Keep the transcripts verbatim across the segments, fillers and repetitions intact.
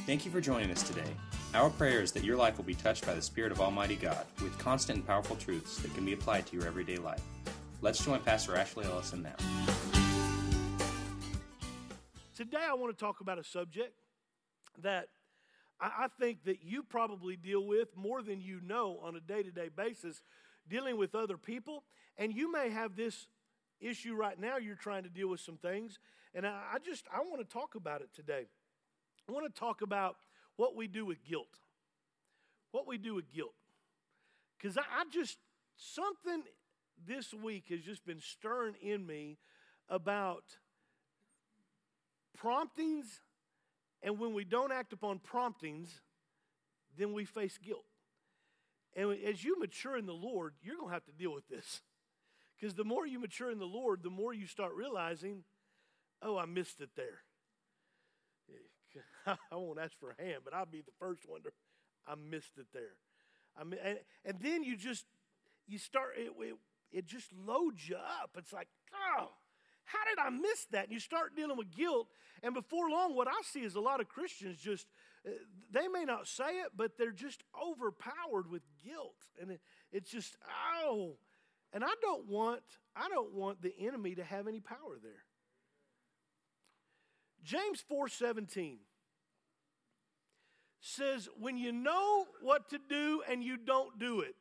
Thank you for joining us today. Our prayer is that your life will be touched by the Spirit of Almighty God with constant and powerful truths that can be applied to your everyday life. Let's join Pastor Ashley Ellison now. Today I want to talk about a subject that I think that you probably deal with more than you know on a day-to-day basis, dealing with other people. And you may have this issue right now. You're trying to deal with some things. And I, I just, I want to talk about it today. I want to talk about what we do with guilt. What we do with guilt. Because I, I just, something this week has just been stirring in me about promptings. And when we don't act upon promptings, then we face guilt. And as you mature in the Lord, you're going to have to deal with this. Because the more you mature in the Lord, the more you start realizing, oh, I missed it there. I won't ask for a hand, but I'll be the first one to, I missed it there. I mean, and, and then you just, you start, it, it, it just loads you up. It's like, oh, how did I miss that? And you start dealing with guilt. And before long, what I see is a lot of Christians just, they may not say it, but they're just overpowered with guilt. And it, it's just, oh. And I don't want, I don't want the enemy to have any power there. James four seventeen says, when you know what to do and you don't do it,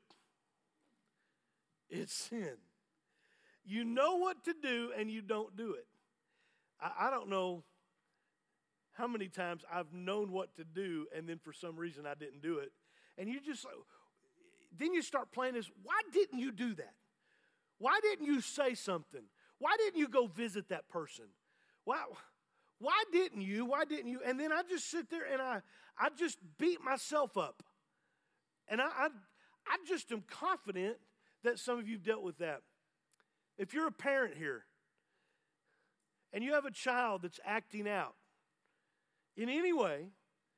it's sin. You know what to do and you don't do it. I, I don't know how many times I've known what to do and then for some reason I didn't do it. And you just, then you start playing this, why didn't you do that? Why didn't you say something? Why didn't you go visit that person? Why, why didn't you? Why didn't you? And then I just sit there and I, I just beat myself up. And I, I, I just am confident that some of you have dealt with that. If you're a parent here and you have a child that's acting out in any way,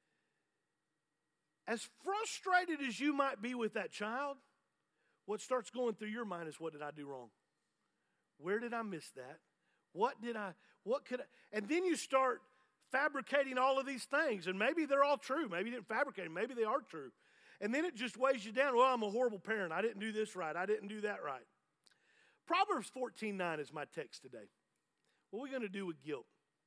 as frustrated as you might be with that child, what starts going through your mind is, what did I do wrong? Where did I miss that? What did I, what could I, and then you start fabricating all of these things, and maybe they're all true. Maybe you didn't fabricate them. Maybe they are true. And then it just weighs you down. Well, I'm a horrible parent. I didn't do this right. I didn't do that right. Proverbs fourteen nine is my text today. What are we going to do with guilt?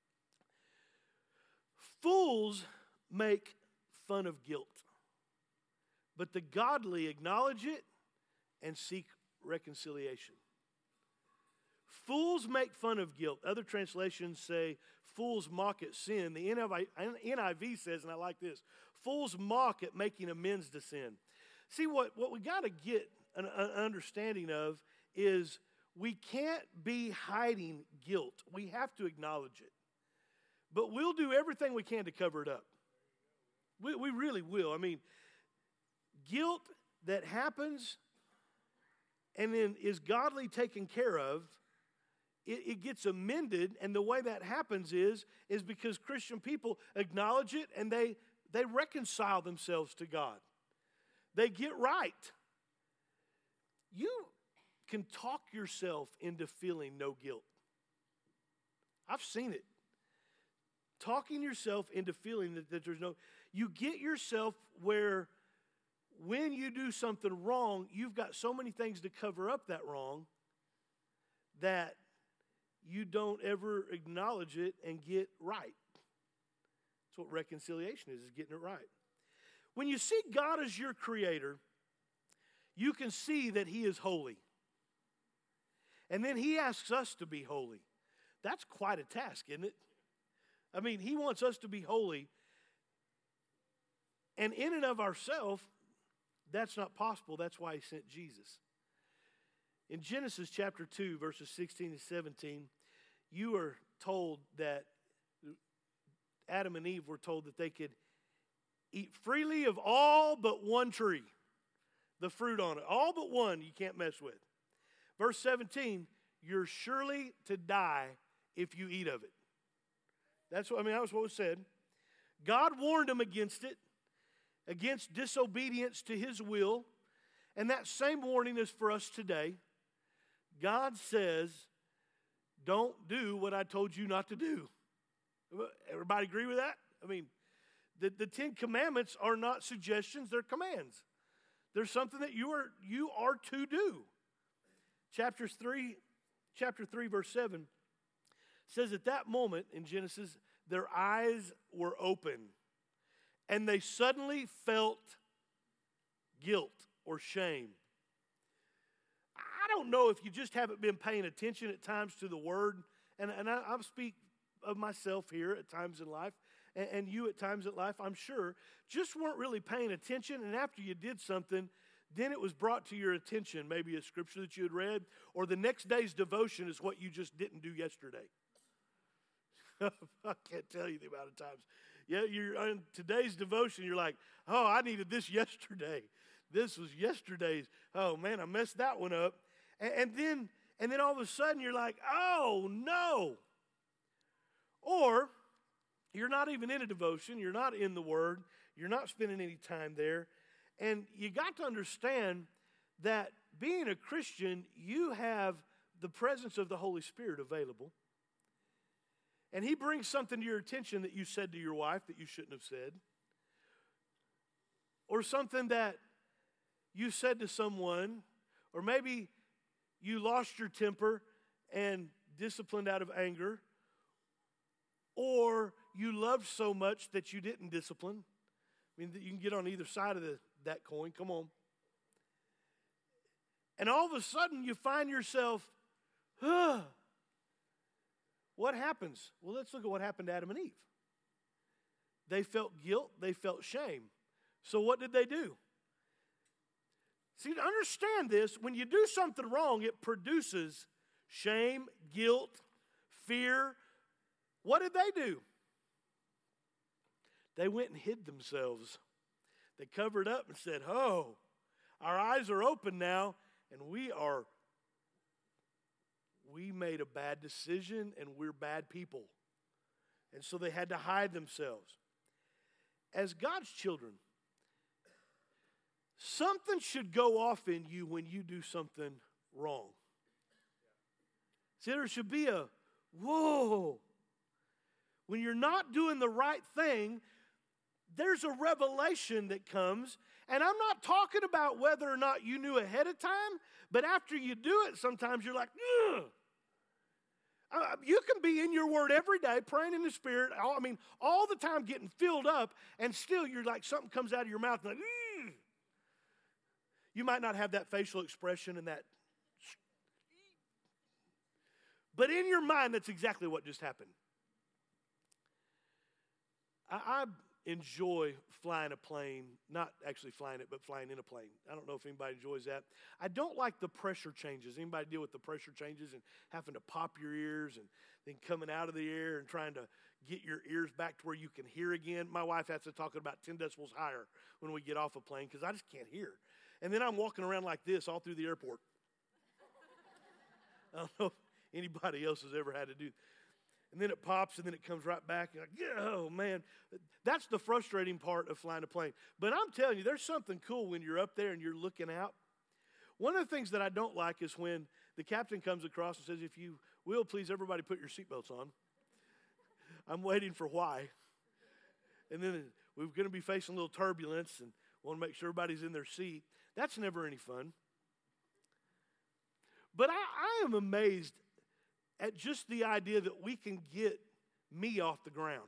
Fools make fun of guilt, but the godly acknowledge it and seek reconciliation. Fools make fun of guilt. Other translations say fools mock at sin. The N I V says, and I like this, fools mock at making amends to sin. See, what, what we got to get an, an understanding of is we can't be hiding guilt. We have to acknowledge it. But we'll do everything we can to cover it up. We, we really will. I mean, guilt that happens and then is godly taken care of, it, it gets amended. And the way that happens is, is because Christian people acknowledge it and they, they reconcile themselves to God. They get right. You can talk yourself into feeling no guilt. I've seen it. Talking yourself into feeling that, that there's no, you get yourself where when you do something wrong, you've got so many things to cover up that wrong that you don't ever acknowledge it and get right. That's what reconciliation is, is getting it right. When you see God as your creator, you can see that he is holy. And then he asks us to be holy. That's quite a task, isn't it? I mean, he wants us to be holy. And in and of ourselves, that's not possible. That's why he sent Jesus. In Genesis chapter two, verses sixteen and seventeen, you are told that Adam and Eve were told that they could eat freely of all but one tree, the fruit on it. All but one you can't mess with. Verse seventeen, you're surely to die if you eat of it. That's what, I mean, that was what was said. God warned them against it, against disobedience to his will. And that same warning is for us today. God says, don't do what I told you not to do. Everybody agree with that? I mean, The, the Ten Commandments are not suggestions, they're commands. They're something that you are, you are to do. Chapter three, chapter three, verse seven says at that moment in Genesis, their eyes were open and they suddenly felt guilt or shame. I don't know if you just haven't been paying attention at times to the word, and, and I, I speak of myself here at times in life, and, and you at times in life, I'm sure, just weren't really paying attention, and after you did something, then it was brought to your attention, maybe a scripture that you had read, or the next day's devotion is what you just didn't do yesterday. I can't tell you the amount of times. Yeah, you're on today's devotion, you're like, oh, I needed this yesterday. This was yesterday's. Oh, man, I messed that one up. And, and then and then all of a sudden you're like, oh, no. Or you're not even in a devotion. You're not in the Word. You're not spending any time there. And you got to understand that being a Christian, you have the presence of the Holy Spirit available. And He brings something to your attention that you said to your wife that you shouldn't have said. Or something that you said to someone, or maybe you lost your temper and disciplined out of anger, or you loved so much that you didn't discipline. I mean, you can get on either side of the, that coin. Come on. And all of a sudden you find yourself, huh. What happens? Well, let's look at what happened to Adam and Eve. They felt guilt. They felt shame. So what did they do? See, to understand this, when you do something wrong, it produces shame, guilt, fear. What did they do? They went and hid themselves. They covered up and said, oh, our eyes are open now, and we are, we made a bad decision, and we're bad people. And so they had to hide themselves. As God's children, something should go off in you when you do something wrong. See, there should be a, whoa. When you're not doing the right thing, there's a revelation that comes. And I'm not talking about whether or not you knew ahead of time, but after you do it, sometimes you're like, ugh. Uh, you can be in your word every day, praying in the Spirit, all, I mean, all the time getting filled up, and still you're like, something comes out of your mouth, and like, ugh. You might not have that facial expression and that, but in your mind, that's exactly what just happened. I, I enjoy flying a plane, not actually flying it, but flying in a plane. I don't know if anybody enjoys that. I don't like the pressure changes. Anybody deal with the pressure changes and having to pop your ears and then coming out of the air and trying to get your ears back to where you can hear again? My wife has to talk about ten decibels higher when we get off a plane because I just can't hear. And then I'm walking around like this all through the airport. I don't know if anybody else has ever had to do that. And then it pops, and then it comes right back. You're like, yeah, oh, man. That's the frustrating part of flying a plane. But I'm telling you, there's something cool when you're up there and you're looking out. One of the things that I don't like is when the captain comes across and says, if you will, please, everybody put your seatbelts on. I'm waiting for why. And then we're going to be facing a little turbulence and want to make sure everybody's in their seat. That's never any fun. But I, I am amazed at just the idea that we can get me off the ground.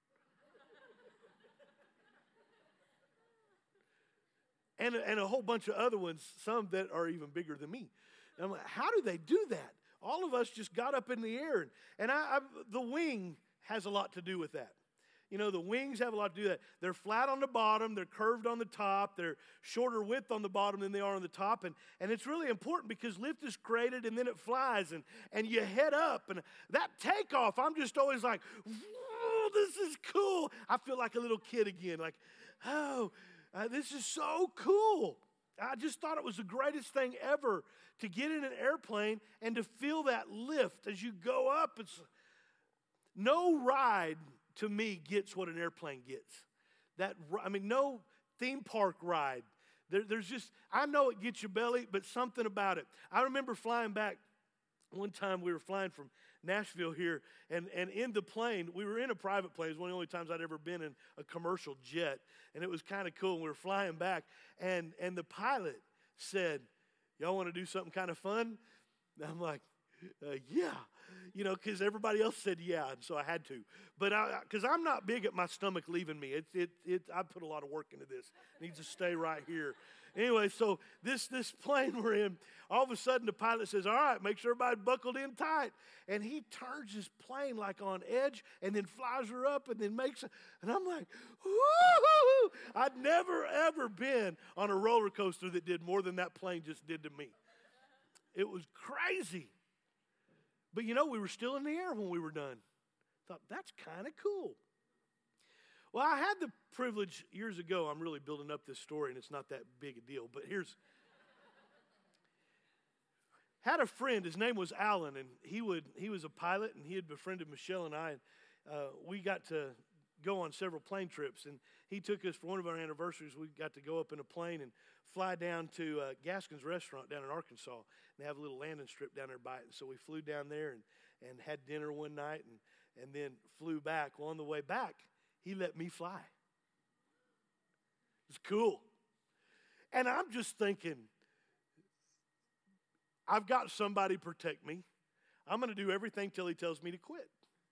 and, and a whole bunch of other ones, some that are even bigger than me. And I'm like, how do they do that? All of us just got up in the air. And, and I, I, the wing has a lot to do with that. You know, the wings have a lot to do with that. They're flat on the bottom. They're curved on the top. They're shorter width on the bottom than they are on the top. And, and it's really important because lift is created and then it flies. And, and you head up. And that takeoff, I'm just always like, whoa, this is cool. I feel like a little kid again. Like, oh, uh, this is so cool. I just thought it was the greatest thing ever to get in an airplane and to feel that lift as you go up. It's no ride to me gets what an airplane gets. That I mean, no theme park ride. There, there's just, I know it gets your belly, but something about it. I remember flying back one time, we were flying from Nashville here, and, and in the plane, we were in a private plane. It was one of the only times I'd ever been in a commercial jet, and it was kind of cool. And we were flying back, and, and the pilot said, y'all want to do something kind of fun? And I'm like, uh, yeah, you know, because everybody else said yeah, and so I had to. But because I'm not big at my stomach leaving me. It, it, it, I put a lot of work into this. It needs to stay right here. Anyway, so this, this plane we're in, all of a sudden the pilot says, all right, make sure everybody buckled in tight. And he turns his plane like on edge and then flies her up and then makes it. And I'm like, woo-hoo-hoo. I'd never, ever been on a roller coaster that did more than that plane just did to me. It was crazy. But you know, we were still in the air when we were done. Thought, that's kind of cool. Well, I had the privilege years ago. I'm really building up this story, and it's not that big a deal. But here's, had a friend. His name was Alan, and he would he was a pilot, and he had befriended Michelle and I. And uh, we got to go on several plane trips, and he took us for one of our anniversaries. We got to go up in a plane and fly down to uh, Gaskin's Restaurant down in Arkansas. And they have a little landing strip down there by it. And so we flew down there and, and had dinner one night, and and then flew back. Well, on the way back, he let me fly. It was cool. And I'm just thinking, I've got somebody protect me. I'm going to do everything till he tells me to quit.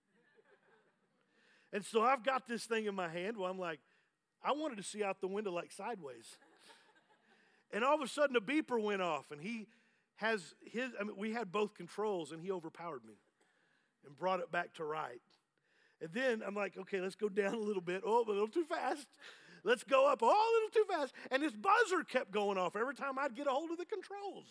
And so I've got this thing in my hand where I'm like, I wanted to see out the window like sideways. And all of a sudden a beeper went off, and he has his, I mean, we had both controls, and he overpowered me and brought it back to right. And then I'm like, okay, let's go down a little bit. Oh, a little too fast. Let's go up. Oh, a little too fast. And this buzzer kept going off every time I'd get a hold of the controls.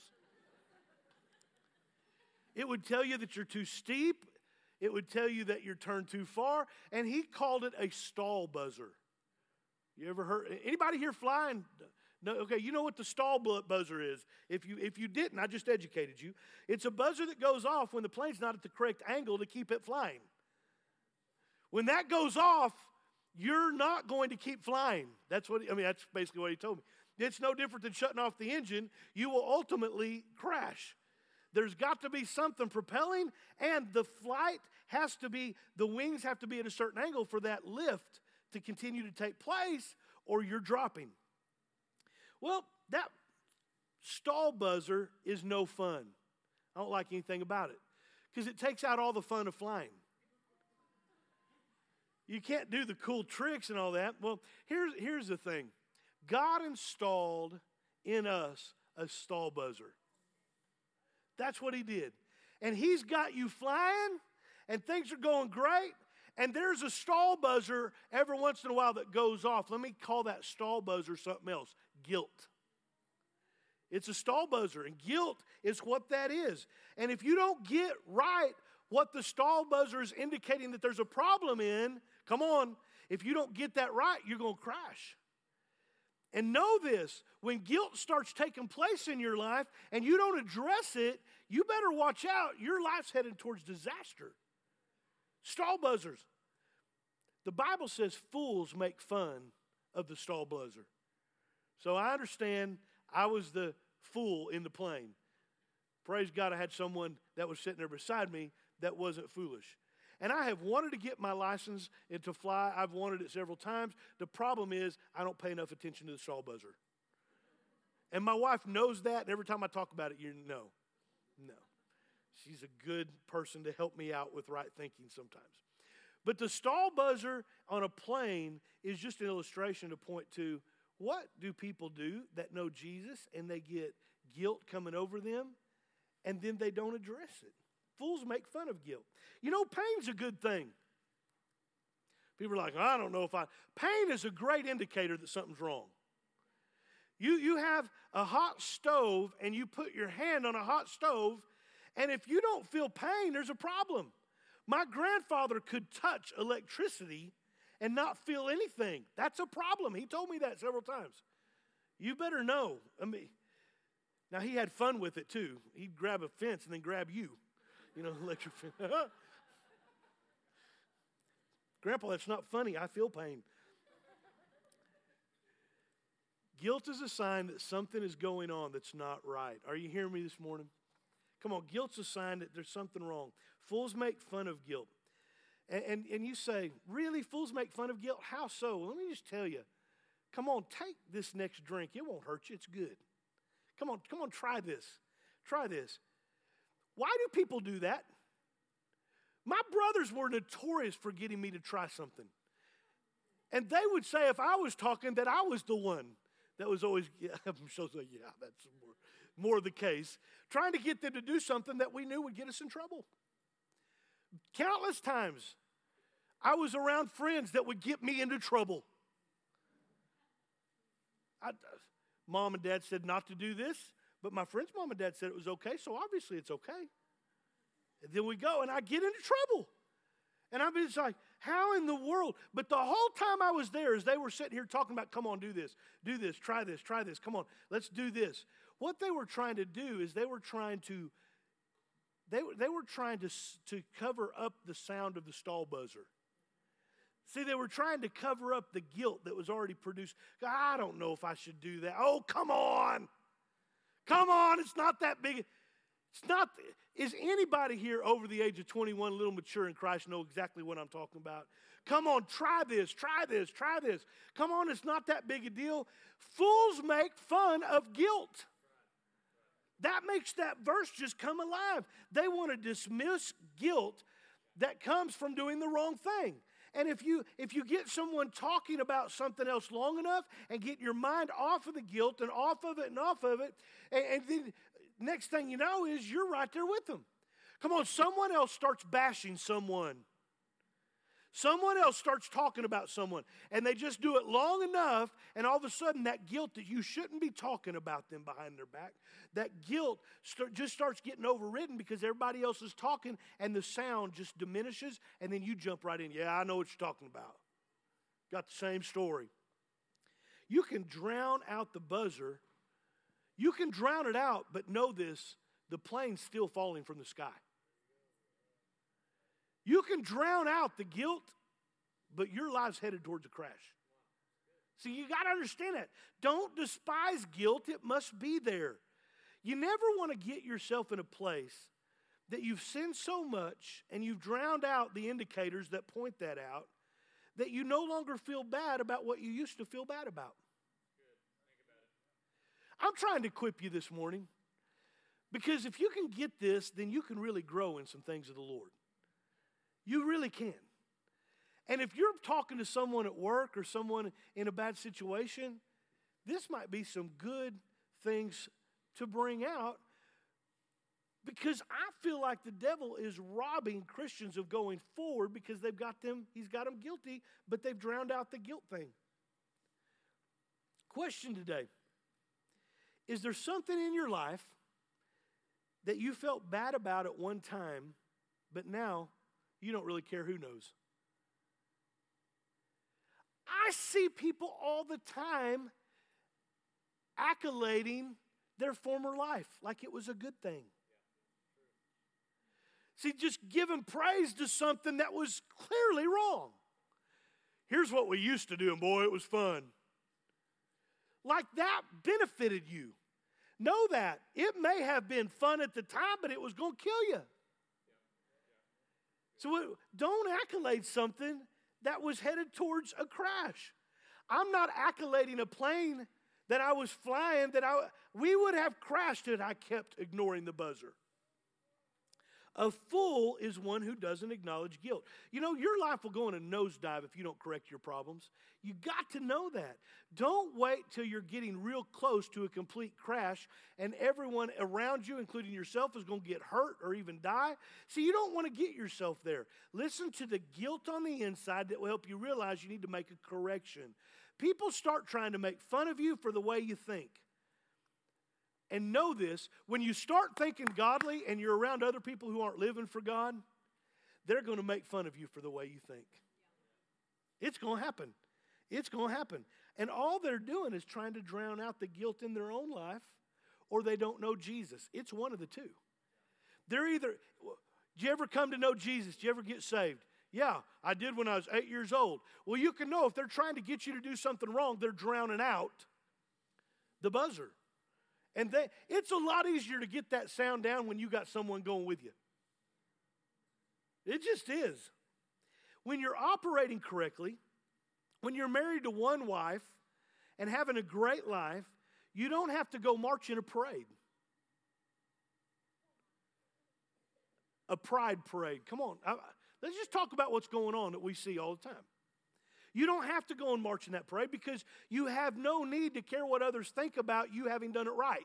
It would tell you that you're too steep. It would tell you that you're turned too far. And he called it a stall buzzer. You ever heard? Anybody here flying? No, okay, you know what the stall buzzer is. If you if you didn't, I just educated you. It's a buzzer that goes off when the plane's not at the correct angle to keep it flying. When that goes off, you're not going to keep flying. That's what, I mean, that's basically what he told me. It's no different than shutting off the engine. You will ultimately crash. There's got to be something propelling, and the flight has to be, the wings have to be at a certain angle for that lift to continue to take place, or you're dropping. Well, that stall buzzer is no fun. I don't like anything about it because it takes out all the fun of flying. You can't do the cool tricks and all that. Well, here's, here's the thing. God installed in us a stall buzzer. That's what he did. And he's got you flying, and things are going great, and there's a stall buzzer every once in a while that goes off. Let me call that stall buzzer something else. Guilt. It's a stall buzzer, and guilt is what that is. And if you don't get right what the stall buzzer is indicating that there's a problem in, come on, if you don't get that right, you're going to crash. And know this, when guilt starts taking place in your life and you don't address it, you better watch out. Your life's headed towards disaster. Stall buzzers. The Bible says fools make fun of the stall buzzer. So I understand I was the fool in the plane. Praise God, I had someone that was sitting there beside me that wasn't foolish. And I have wanted to get my license and to fly. I've wanted it several times. The problem is I don't pay enough attention to the stall buzzer. And my wife knows that, and every time I talk about it, you know, no. She's a good person to help me out with right thinking sometimes. But the stall buzzer on a plane is just an illustration to point to what do people do that know Jesus and they get guilt coming over them and then they don't address it. Fools make fun of guilt. You know, pain's a good thing. People are like, I don't know if I... Pain is a great indicator that something's wrong. You, you have a hot stove and you put your hand on a hot stove, and if you don't feel pain, there's a problem. My grandfather could touch electricity and not feel anything. That's a problem. He told me that several times. You better know. I mean, now he had fun with it too. He'd grab a fence and then grab you. You know, electric fence. Grandpa, that's not funny. I feel pain. Guilt is a sign that something is going on that's not right. Are you hearing me this morning? Come on, guilt's a sign that there's something wrong. Fools make fun of guilt. And, and, and you say, really, fools make fun of guilt? How so? Well, let me just tell you. Come on, take this next drink. It won't hurt you. It's good. Come on, come on, try this. Try this. Why do people do that? My brothers were notorious for getting me to try something. And they would say if I was talking that I was the one that was always, yeah, I'm sure like, yeah, that's more, more the case. Trying to get them to do something that we knew would get us in trouble. Countless times, I was around friends that would get me into trouble. I, mom and dad said not to do this, but my friend's mom and dad said it was okay, so obviously it's okay. And then we go, and I get into trouble. And I'm just like, how in the world? But the whole time I was there, as they were sitting here talking about, come on, do this, do this, try this, try this, come on, let's do this. What they were trying to do is they were trying to, they, they were trying to, to cover up the sound of the stall buzzer. See, they were trying to cover up the guilt that was already produced. I don't know if I should do that. Oh, come on. Come on, it's not that big. It's not, is anybody here over the age of twenty-one, a little mature in Christ, know exactly what I'm talking about? Come on, try this, try this, try this. Come on, it's not that big a deal. Fools make fun of guilt. That makes that verse just come alive. They want to dismiss guilt that comes from doing the wrong thing. And if you if you get someone talking about something else long enough and get your mind off of the guilt and off of it and off of it, and, and then next thing you know is you're right there with them. Come on, someone else starts bashing someone. Someone else starts talking about someone, and they just do it long enough, and all of a sudden that guilt that you shouldn't be talking about them behind their back, that guilt start, just starts getting overridden because everybody else is talking, and the sound just diminishes, and then you jump right in. Yeah, I know what you're talking about. Got the same story. You can drown out the buzzer. You can drown it out, but know this, the plane's still falling from the sky. You can drown out the guilt, but your life's headed towards a crash. See, you got to understand that. Don't despise guilt. It must be there. You never want to get yourself in a place that you've sinned so much and you've drowned out the indicators that point that out that you no longer feel bad about what you used to feel bad about. I'm trying to equip you this morning because if you can get this, then you can really grow in some things of the Lord. You really can. And if you're talking to someone at work or someone in a bad situation, this might be some good things to bring out because I feel like the devil is robbing Christians of going forward because they've got them, he's got them guilty, but they've drowned out the guilt thing. Question today. Is there something in your life that you felt bad about at one time, but now you don't really care who knows? I see people all the time accolading their former life like it was a good thing. See, just giving praise to something that was clearly wrong. Here's what we used to do, and boy, it was fun. Like that benefited you. Know that. It may have been fun at the time, but it was going to kill you. So don't accolade something that was headed towards a crash. I'm not accolading a plane that I was flying that I we would have crashed if I kept ignoring the buzzer. A fool is one who doesn't acknowledge guilt. You know, your life will go in a nosedive if you don't correct your problems. You got to know that. Don't wait till you're getting real close to a complete crash and everyone around you, including yourself, is going to get hurt or even die. See, you don't want to get yourself there. Listen to the guilt on the inside that will help you realize you need to make a correction. People start trying to make fun of you for the way you think. And know this, when you start thinking godly and you're around other people who aren't living for God, they're going to make fun of you for the way you think. It's going to happen. It's going to happen. And all they're doing is trying to drown out the guilt in their own life, or they don't know Jesus. It's one of the two. They're either, did you ever come to know Jesus? Did you ever get saved? Yeah, I did when I was eight years old. Well, you can know if they're trying to get you to do something wrong, they're drowning out the buzzer. And they, it's a lot easier to get that sound down when you got someone going with you. It just is. When you're operating correctly, when you're married to one wife and having a great life, you don't have to go march in a parade. A pride parade. Come on. I, let's just talk about what's going on that we see all the time. You don't have to go and march in that parade because you have no need to care what others think about you having done it right.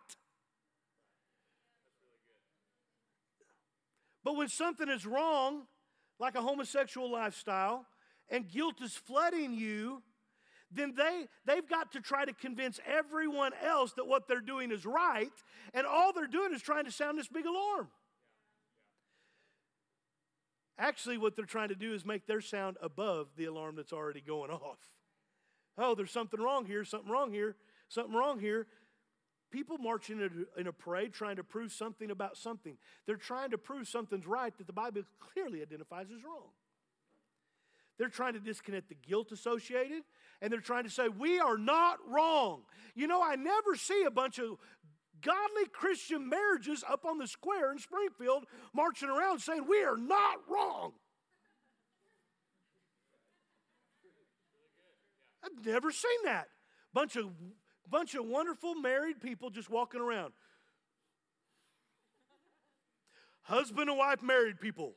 But when something is wrong, like a homosexual lifestyle, and guilt is flooding you, then they, they've got to try to convince everyone else that what they're doing is right, and all they're doing is trying to sound this big alarm. Actually, what they're trying to do is make their sound above the alarm that's already going off. Oh, there's something wrong here, something wrong here, something wrong here. People marching in a, in a parade trying to prove something about something. They're trying to prove something's right that the Bible clearly identifies as wrong. They're trying to disconnect the guilt associated, and they're trying to say, we are not wrong. You know, I never see a bunch of godly Christian marriages up on the square in Springfield marching around saying, we are not wrong. I've never seen that. Bunch of, bunch of wonderful married people just walking around. Husband and wife married people.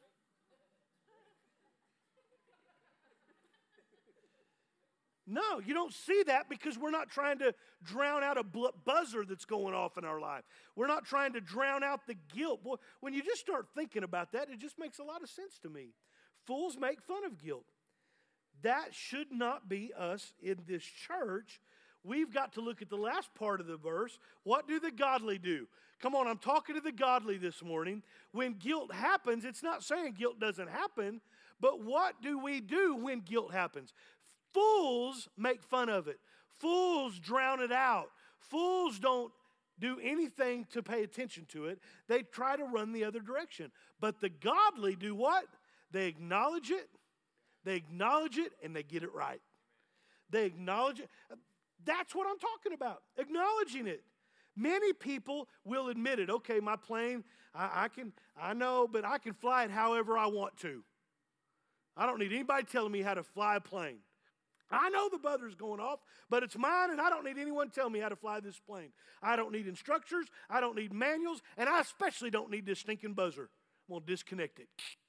No, you don't see that because we're not trying to drown out a buzzer that's going off in our life. We're not trying to drown out the guilt. Boy, when you just start thinking about that, it just makes a lot of sense to me. Fools make fun of guilt. That should not be us in this church. We've got to look at the last part of the verse. What do the godly do? Come on, I'm talking to the godly this morning. When guilt happens, it's not saying guilt doesn't happen, but what do we do when guilt happens? Fools make fun of it. Fools drown it out. Fools don't do anything to pay attention to it. They try to run the other direction. But the godly do what? They acknowledge it. They acknowledge it and they get it right. They acknowledge it. That's what I'm talking about. Acknowledging it. Many people will admit it. Okay, my plane, I, I can, I know, but I can fly it however I want to. I don't need anybody telling me how to fly a plane. I know the buzzer's going off, but it's mine, and I don't need anyone telling me how to fly this plane. I don't need instructors. I don't need manuals, and I especially don't need this stinking buzzer. I'm going to disconnect it.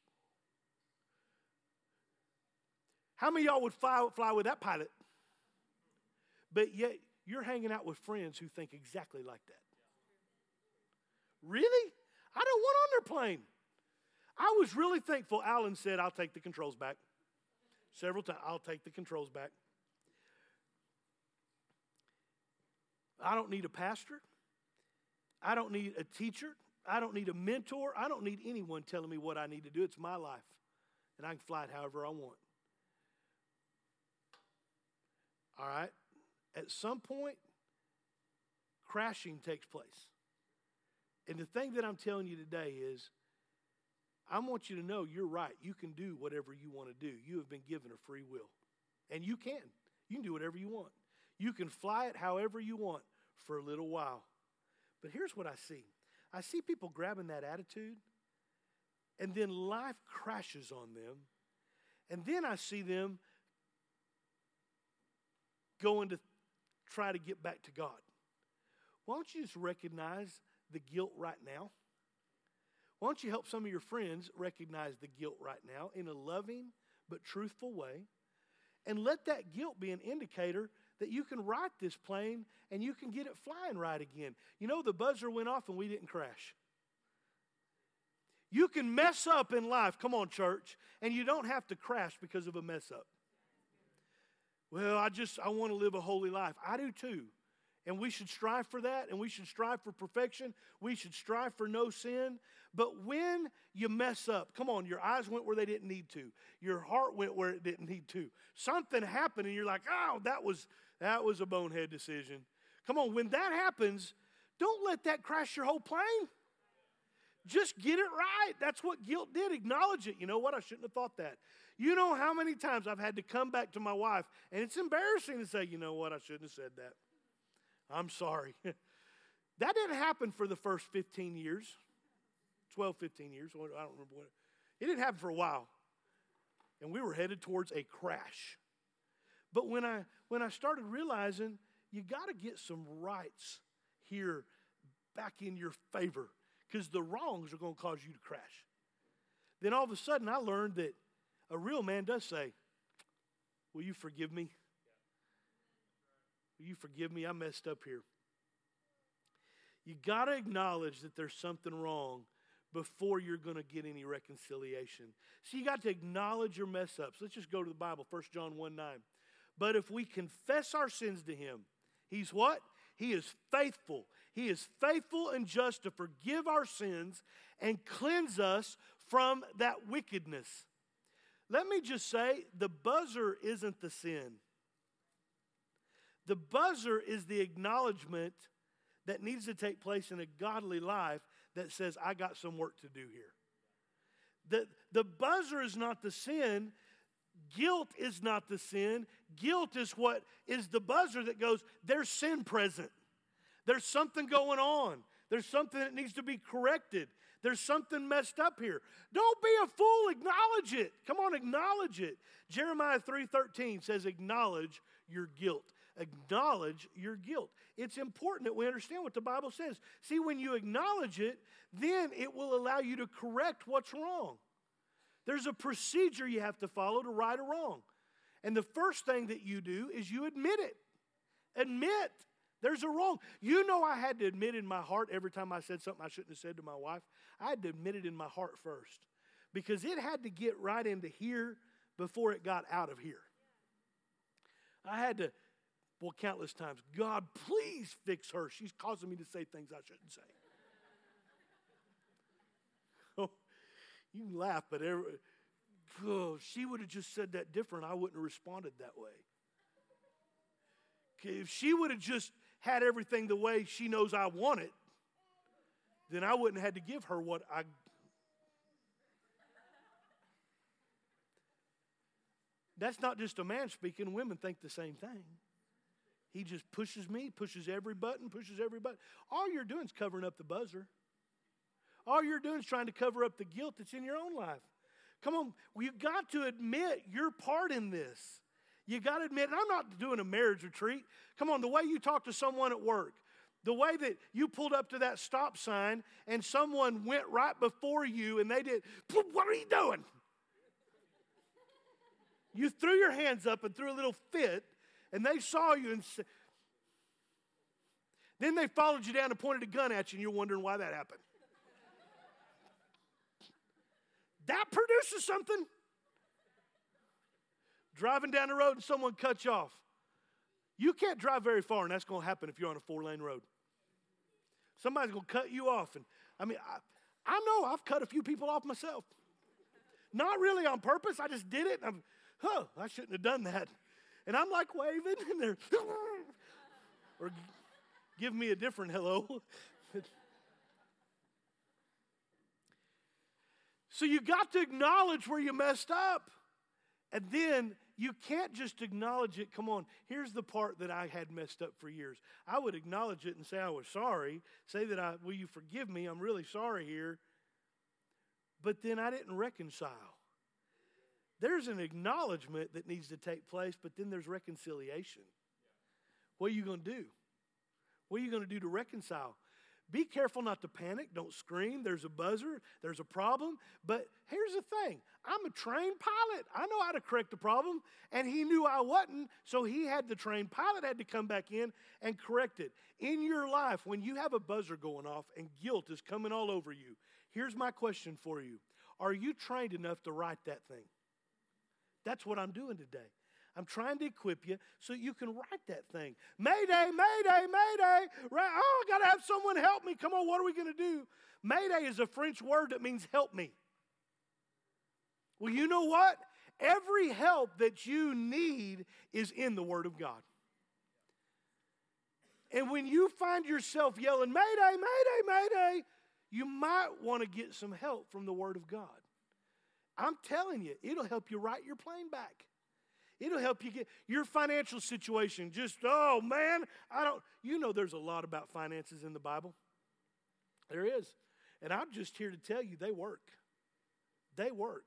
How many of y'all would fly, fly with that pilot? But yet, you're hanging out with friends who think exactly like that. Really? I don't want on their plane. I was really thankful Alan said, I'll take the controls back. Several times, I'll take the controls back. I don't need a pastor. I don't need a teacher. I don't need a mentor. I don't need anyone telling me what I need to do. It's my life, and I can fly it however I want. All right? At some point, crashing takes place. And the thing that I'm telling you today is, I want you to know you're right. You can do whatever you want to do. You have been given a free will. And you can. You can do whatever you want. You can fly it however you want for a little while. But here's what I see. I see people grabbing that attitude, and then life crashes on them. And then I see them going to try to get back to God. Why don't you just recognize the guilt right now? Why don't you help some of your friends recognize the guilt right now in a loving but truthful way, and let that guilt be an indicator that you can right this plane and you can get it flying right again. You know, the buzzer went off and we didn't crash. You can mess up in life, come on church, and you don't have to crash because of a mess up. Well, I just, I want to live a holy life. I do too. And we should strive for that, and we should strive for perfection. We should strive for no sin. But when you mess up, come on, your eyes went where they didn't need to. Your heart went where it didn't need to. Something happened, and you're like, oh, that was, that was a bonehead decision. Come on, when that happens, don't let that crash your whole plane. Just get it right. That's what guilt did. Acknowledge it. You know what? I shouldn't have thought that. You know how many times I've had to come back to my wife, and it's embarrassing to say, you know what? I shouldn't have said that. I'm sorry. That didn't happen for the first fifteen years, twelve, fifteen years. I don't remember what. It didn't happen for a while. And we were headed towards a crash. But when I when I started realizing you got to get some rights here back in your favor, because the wrongs are going to cause you to crash. Then all of a sudden I learned that a real man does say, will you forgive me? Will you forgive me? I messed up here. You got to acknowledge that there's something wrong before you're going to get any reconciliation. So you got to acknowledge your mess ups. Let's just go to the Bible, First John one nine. But if we confess our sins to him, he's what? He is faithful. He is faithful and just to forgive our sins and cleanse us from that wickedness. Let me just say, the buzzer isn't the sin. The buzzer is the acknowledgement that needs to take place in a godly life that says, I got some work to do here. The, the buzzer is not the sin. Guilt is not the sin. Guilt is what is the buzzer that goes, there's sin present. There's something going on. There's something that needs to be corrected. There's something messed up here. Don't be a fool. Acknowledge it. Come on, acknowledge it. Jeremiah three thirteen says, acknowledge your guilt. Acknowledge your guilt. It's important that we understand what the Bible says. See, when you acknowledge it, then it will allow you to correct what's wrong. There's a procedure you have to follow to right or wrong. And the first thing that you do is you admit it. Admit there's a wrong. You know, I had to admit in my heart every time I said something I shouldn't have said to my wife. I had to admit it in my heart first, because it had to get right into here before it got out of here. I had to, well, countless times, God, please fix her. She's causing me to say things I shouldn't say. Oh, you can laugh, but every, oh, she would have just said that different. I wouldn't have responded that way. Okay, if she would have just had everything the way she knows I want it, then I wouldn't have had to give her what I... That's not just a man speaking. Women think the same thing. He just pushes me, pushes every button, pushes every button. All you're doing is covering up the buzzer. All you're doing is trying to cover up the guilt that's in your own life. Come on, you've got to admit your part in this. You got to admit, and I'm not doing a marriage retreat. Come on, the way you talk to someone at work, the way that you pulled up to that stop sign and someone went right before you and they did, what are you doing? You threw your hands up and threw a little fit, and they saw you, and then they followed you down and pointed a gun at you, and you're wondering why that happened. That produces something. Driving down the road and someone cuts you off. You can't drive very far, and that's going to happen if you're on a four-lane road. Somebody's going to cut you off. And I mean, I, I know I've cut a few people off myself. Not really on purpose. I just did it. And I'm, huh, I shouldn't have done that. And I'm like waving, and they're, or give me a different hello. So you got to acknowledge where you messed up. And then you can't just acknowledge it. Come on, here's the part that I had messed up for years. I would acknowledge it and say I was sorry. Say that I, will you forgive me? I'm really sorry here. But then I didn't reconcile. There's an acknowledgement that needs to take place, but then there's reconciliation. What are you going to do? What are you going to do to reconcile? Be careful not to panic. Don't scream. There's a buzzer. There's a problem. But here's the thing. I'm a trained pilot. I know how to correct the problem. And he knew I wasn't, so he had the trained pilot had to come back in and correct it. In your life, when you have a buzzer going off and guilt is coming all over you, here's my question for you. Are you trained enough to right that thing? That's what I'm doing today. I'm trying to equip you so you can write that thing. Mayday, mayday, mayday. Right? Oh, I got to have someone help me. Come on, what are we going to do? Mayday is a French word that means help me. Well, you know what? Every help that you need is in the Word of God. And when you find yourself yelling, mayday, mayday, mayday, you might want to get some help from the Word of God. I'm telling you, it'll help you write your plane back. It'll help you get your financial situation. Just, oh, man, I don't, you know there's a lot about finances in the Bible. There is. And I'm just here to tell you they work. They work.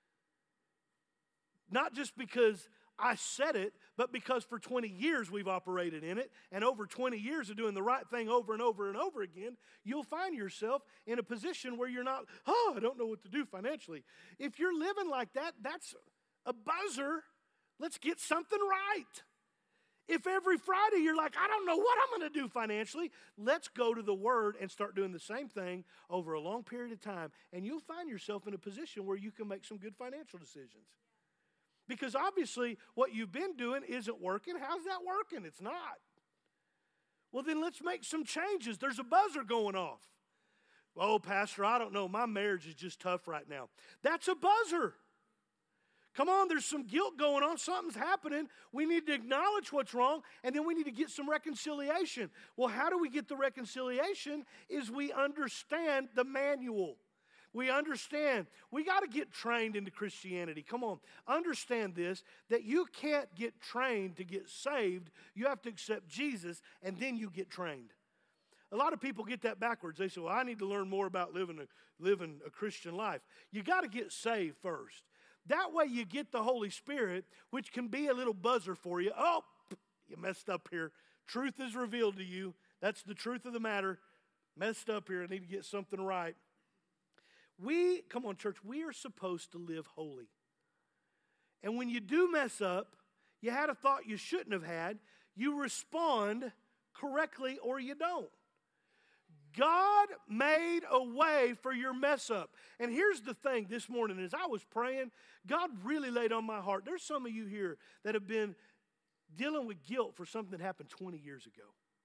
Not just because I said it, but because for twenty years we've operated in it, and over twenty years of doing the right thing over and over and over again, you'll find yourself in a position where you're not, oh, I don't know what to do financially. If you're living like that, that's a buzzer. Let's get something right. If every Friday you're like, I don't know what I'm going to do financially, let's go to the Word and start doing the same thing over a long period of time, and you'll find yourself in a position where you can make some good financial decisions. Because obviously what you've been doing isn't working. How's that working? It's not. Well, then let's make some changes. There's a buzzer going off. Oh, Pastor, I don't know. My marriage is just tough right now. That's a buzzer. Come on, there's some guilt going on. Something's happening. We need to acknowledge what's wrong, and then we need to get some reconciliation. Well, how do we get the reconciliation? Is we understand the manual. We understand. We got to get trained into Christianity. Come on, understand this, that you can't get trained to get saved. You have to accept Jesus, and then you get trained. A lot of people get that backwards. They say, well, I need to learn more about living a, living a Christian life. You got to get saved first. That way you get the Holy Spirit, which can be a little buzzer for you. Oh, you messed up here. Truth is revealed to you. That's the truth of the matter. Messed up here. I need to get something right. We, come on, church, we are supposed to live holy. And when you do mess up, you had a thought you shouldn't have had, you respond correctly or you don't. God made a way for your mess up. And here's the thing this morning, as I was praying, God really laid on my heart. There's some of you here that have been dealing with guilt for something that happened twenty years ago.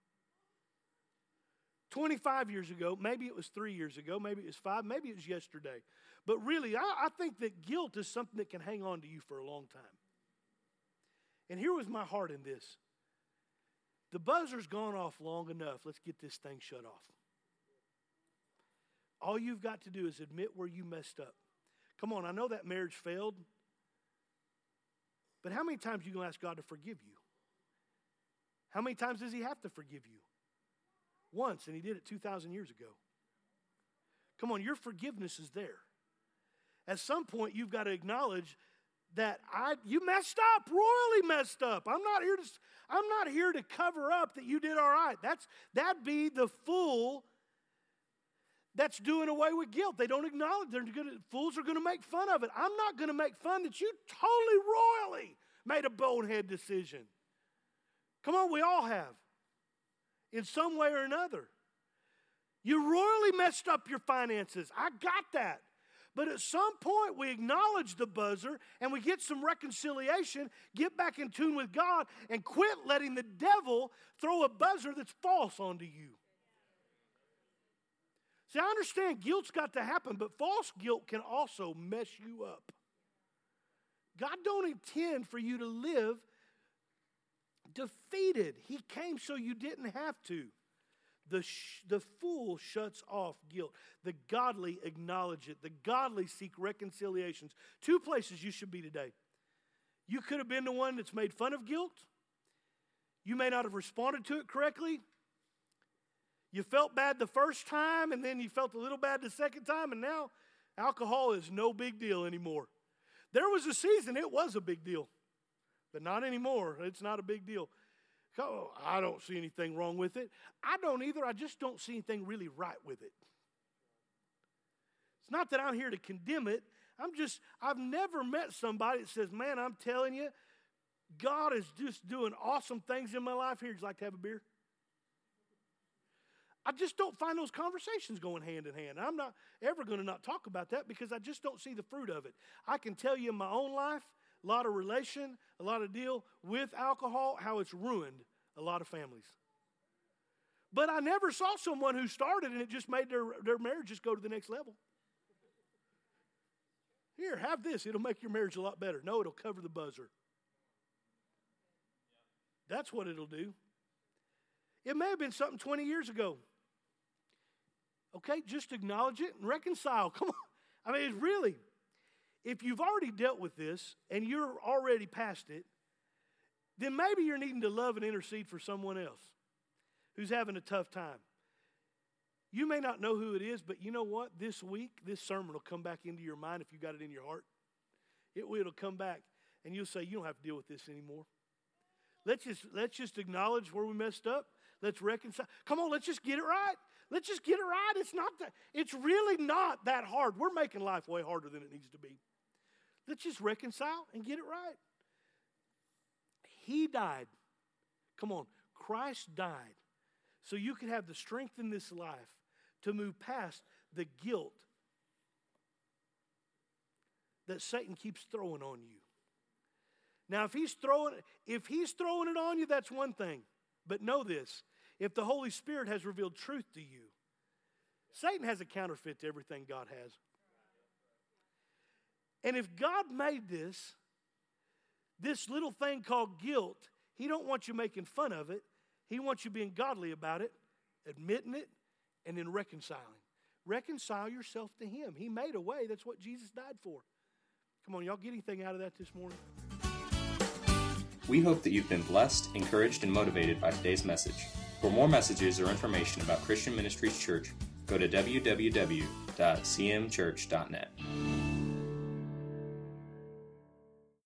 twenty-five years ago, maybe it was three years ago, maybe it was five, maybe it was yesterday. But really, I, I think that guilt is something that can hang on to you for a long time. And here was my heart in this. The buzzer's gone off long enough. Let's get this thing shut off. All you've got to do is admit where you messed up. Come on, I know that marriage failed. But how many times are you going to ask God to forgive you? How many times does he have to forgive you? Once, and he did it two thousand years ago. Come on, your forgiveness is there. At some point, you've got to acknowledge that I you messed up, royally messed up. I'm not here to I'm not here to cover up that you did all right. That's that'd be the fool that's doing away with guilt. They don't acknowledge. They're gonna, fools are going to make fun of it. I'm not going to make fun that you totally royally made a bonehead decision. Come on, we all have. In some way or another. You royally messed up your finances. I got that. But at some point, we acknowledge the buzzer and we get some reconciliation, get back in tune with God, and quit letting the devil throw a buzzer that's false onto you. See, I understand guilt's got to happen, but false guilt can also mess you up. God don't intend for you to live defeated. He came so you didn't have to. The, sh- the fool shuts off guilt. The godly acknowledge it. The godly seek reconciliations. Two places you should be today. You could have been the one that's made fun of guilt. You may not have responded to it correctly. You felt bad the first time, and then you felt a little bad the second time, and now alcohol is no big deal anymore. There was a season it was a big deal, but not anymore. It's not a big deal. Oh, I don't see anything wrong with it. I don't either. I just don't see anything really right with it. It's not that I'm here to condemn it. I'm just, I've never met somebody that says, man, I'm telling you, God is just doing awesome things in my life. Here, would you like to have a beer? I just don't find those conversations going hand in hand. I'm not ever going to not talk about that because I just don't see the fruit of it. I can tell you in my own life, a lot of relation, a lot of deal with alcohol, how it's ruined a lot of families. But I never saw someone who started and it just made their, their marriage just go to the next level. Here, have this. It'll make your marriage a lot better. No, it'll cover the buzzer. That's what it'll do. It may have been something twenty years ago. Okay, just acknowledge it and reconcile. Come on. I mean, it's really, if you've already dealt with this and you're already past it, then maybe you're needing to love and intercede for someone else who's having a tough time. You may not know who it is, but you know what? This week, this sermon will come back into your mind if you got it in your heart. It will. It'll come back, and you'll say, you don't have to deal with this anymore. Let's just, let's just acknowledge where we messed up. Let's reconcile. Come on, let's just get it right. Let's just get it right. It's not that, it's really not that hard. We're making life way harder than it needs to be. Let's just reconcile and get it right. He died. Come on, Christ died so you could have the strength in this life to move past the guilt that Satan keeps throwing on you. Now, if he's throwing, if he's throwing it on you, that's one thing. But know this, if the Holy Spirit has revealed truth to you, Satan has a counterfeit to everything God has. And if God made this, this little thing called guilt, he don't want you making fun of it. He wants you being godly about it, admitting it, and then reconciling. Reconcile yourself to him. He made a way. That's what Jesus died for. Come on, y'all get anything out of that this morning? We hope that you've been blessed, encouraged, and motivated by today's message. For more messages or information about Christian Ministries Church, go to w w w dot c m church dot net.